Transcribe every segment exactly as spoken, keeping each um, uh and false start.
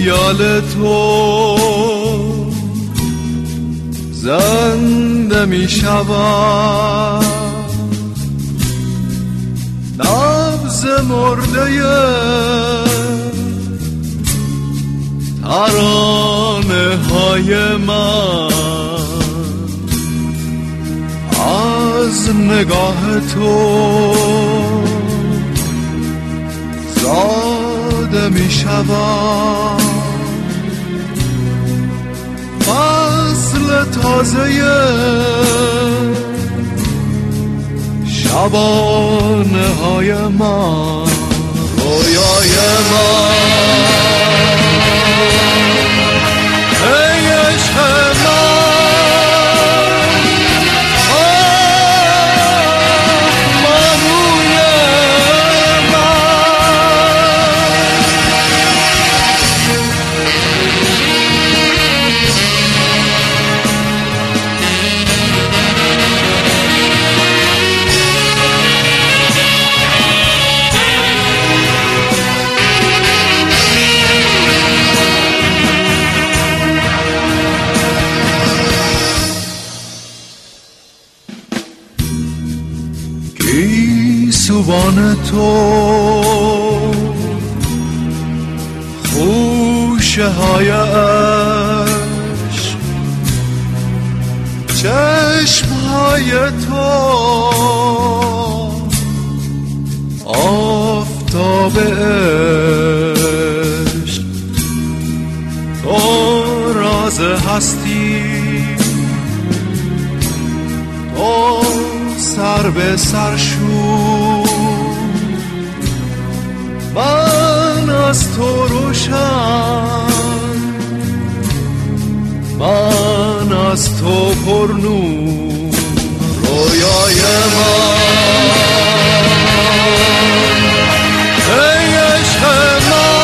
خیال تو زنده می شود، نبض مرده ترانه های من از نگاه تو زاده می شود. فصل تازه شبانه های من، رویای من، ای عشق من، گیسوان تو خوشه های عشق، چشم های تو آفتاب عشق، تو راز هستی، تو سر به سر شو، من از تو روشن، من از تو پرنور، رویای من، ای عشق من،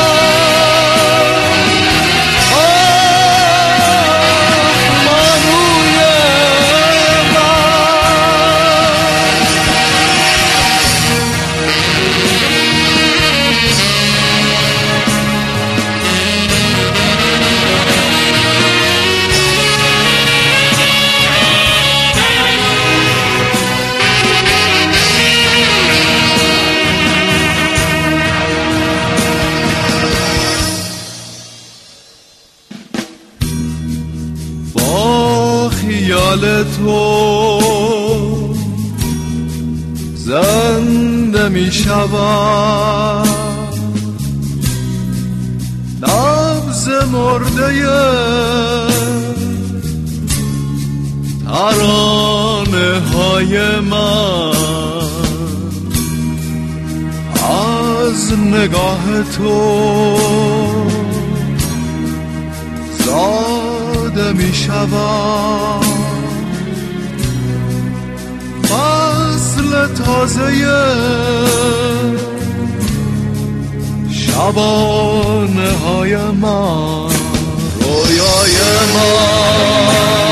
خیال تو زنده می شود، نبض مرده ترانه های من از نگاه تو زاده می شود. فصل تازه شبانه های من، رویای من.